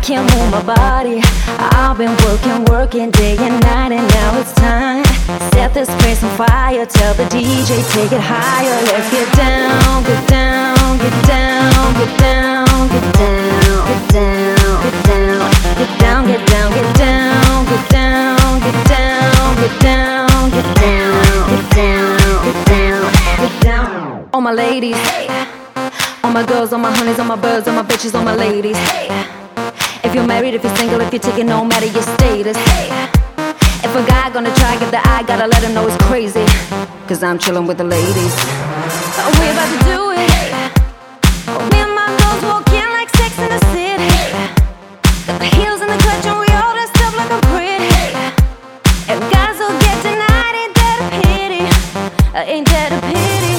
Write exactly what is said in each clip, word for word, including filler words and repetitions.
can't move my body. I've been working, working day and night, and now it's time. Set this place on fire, tell the D J take it higher. Let's get down, get down, get down, get down, get down, get down, get down, get down, get down, get down, get down, get down, get down, get down, get down, get down, get down. All my ladies, all my girls, all my honeys, all my birds, all my bitches, all my ladies. If you're married, if you're single, if you're taking, no matter your status. If a guy gonna try, get the eye, gotta let him know it's crazy. Cause I'm chillin' with the ladies. Oh, we about to do it. Oh, me and my girls walking like Sex in the City. Got the heels in the clutch and we all dressed up like I'm pretty. If guys will get denied, ain't that a pity? Uh, ain't that a pity?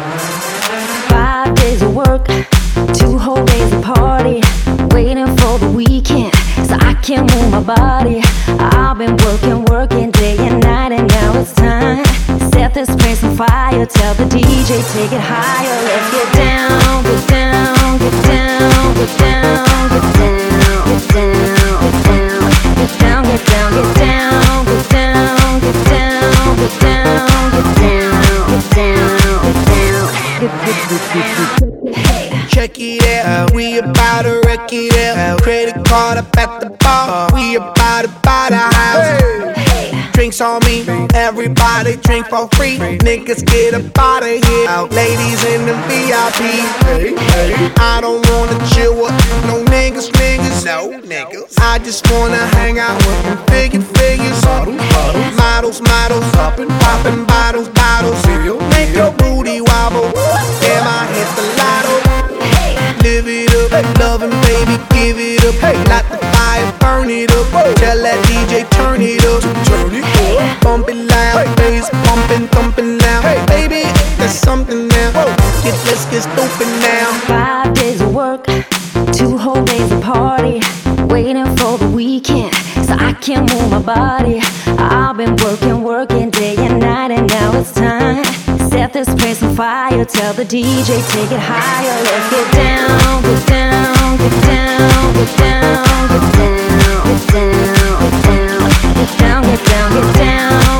Five days of work, two whole days of party, waiting for the weekend, so I can't move my body. I've been working, working day and night, and now it's time. Set this place on fire, tell the D J take it higher. Let's get down, get down, get down, get down, get down, get down, get down, get down, get down, get down, get down, get down, get down, get down, get down, get down, get down. Check it out, we about to wreck it out. Credit card up at the bar, we about to buy the house. Drinks on me, everybody drink for free. Niggas get up out of here. Ladies in the V I P. I don't wanna chill with no niggas, niggas. No niggas. I just wanna hang out with them figure figures. Models, models, poppin', poppin' bottles, bottles. Make your booty wobble. Damn, I hit the lotto. Live it up, loving baby, give it up. Hey, light the fire, burn it up. Tell that D J turn it up, turn it up. Bump it loud, bass pumping, thumping loud. Hey, baby, there's something now. Get, let's get stupid now. Five days of work, two whole days of party, waiting for the weekend, so I can't move my body. I've been working, working day and night, and now it's time. Set this place on fire, tell the D J take it higher. Let's get down, get down, get down, get down, get down, get down, get down, get down, get down, get down.